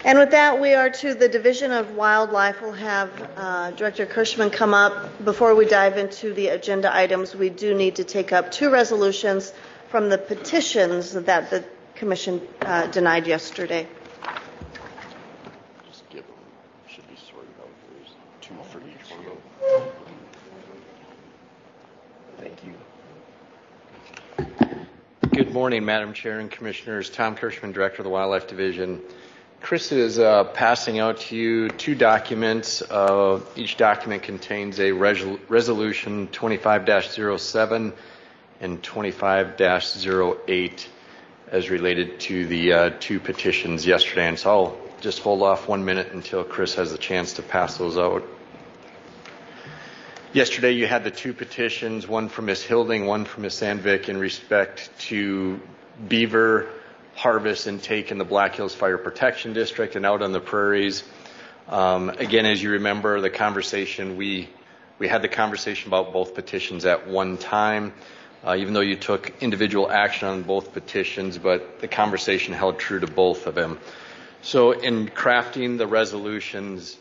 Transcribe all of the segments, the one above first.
And with that, we are to the Division of Wildlife. We'll have Director Kirschman come up. Before we dive into the agenda items, we do need to take up two resolutions from the petitions that the Commission denied yesterday. Just give them, should be sorted out. There's two for each one of them. Thank you. Good morning, Madam Chair and Commissioners. Tom Kirschman, Director of the Wildlife Division. Chris is passing out to you two documents. Each document contains a resolution 25-07 and 25-08 as related to the two petitions yesterday. And so I'll just hold off 1 minute until Chris has a chance to pass those out. Yesterday you had the two petitions, one from Ms. Hilding, one from Ms. Sandvik, in respect to beaver harvest and take in the Black Hills Fire Protection District and out on the prairies. Again, as you remember, the conversation, we had the conversation about both petitions at one time, even though you took individual action on both petitions, but the conversation held true to both of them. So in crafting the resolutions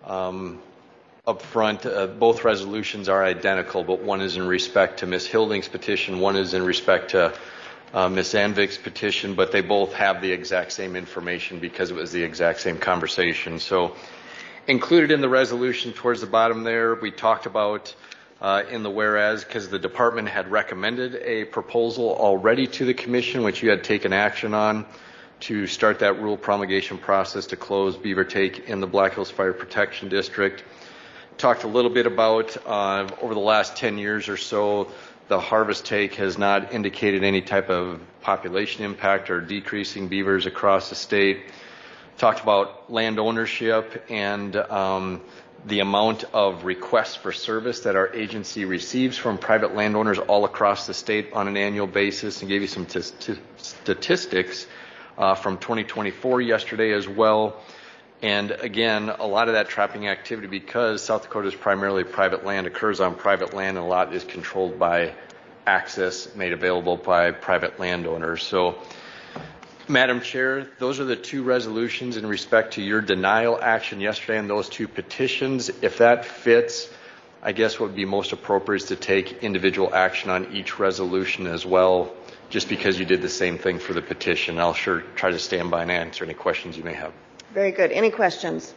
up front, both resolutions are identical, but one is in respect to Ms. Hilding's petition, one is in respect to Ms. Sandvik's petition, but they both have the exact same information because it was the exact same conversation. So included in the resolution towards the bottom there, we talked about in the whereas, because the department had recommended a proposal already to the Commission, which you had taken action on, to start that rule promulgation process to close beaver take in the Black Hills Fire Protection District. Talked a little bit about over the last 10 years or so, the harvest take has not indicated any type of population impact or decreasing beavers across the state. Talked about land ownership and the amount of requests for service that our agency receives from private landowners all across the state on an annual basis, and gave you some statistics from 2024 yesterday as well. And again, a lot of that trapping activity, because South Dakota is primarily private land, occurs on private land, and a lot is controlled by access made available by private landowners. So, Madam Chair, those are the two resolutions in respect to your denial action yesterday and those two petitions. If that fits, I guess what would be most appropriate is to take individual action on each resolution as well, just because you did the same thing for the petition. I'll sure try to stand by and answer any questions you may have. Very good. Any questions?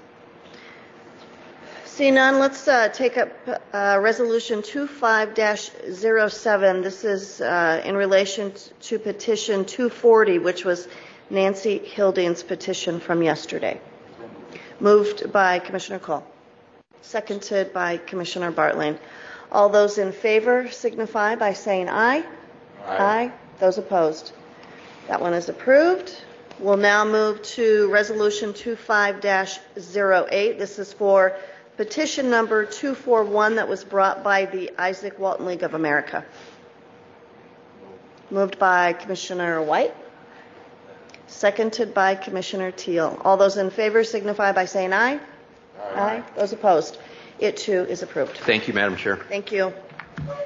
See none, let's take up Resolution 25-07. This is in relation to Petition 240, which was Nancy Hilding's petition from yesterday. Moved by Commissioner Cole. Seconded by Commissioner Bartling. All those in favor signify by saying aye. Aye. Aye. Those opposed. That one is approved. We'll now move to Resolution 25-08. This is for petition number 241 that was brought by the Isaac Walton League of America. Moved by Commissioner White. Seconded by Commissioner Teal. All those in favor signify by saying aye. Aye. Aye. Those opposed. It too is approved. Thank you, Madam Chair. Thank you.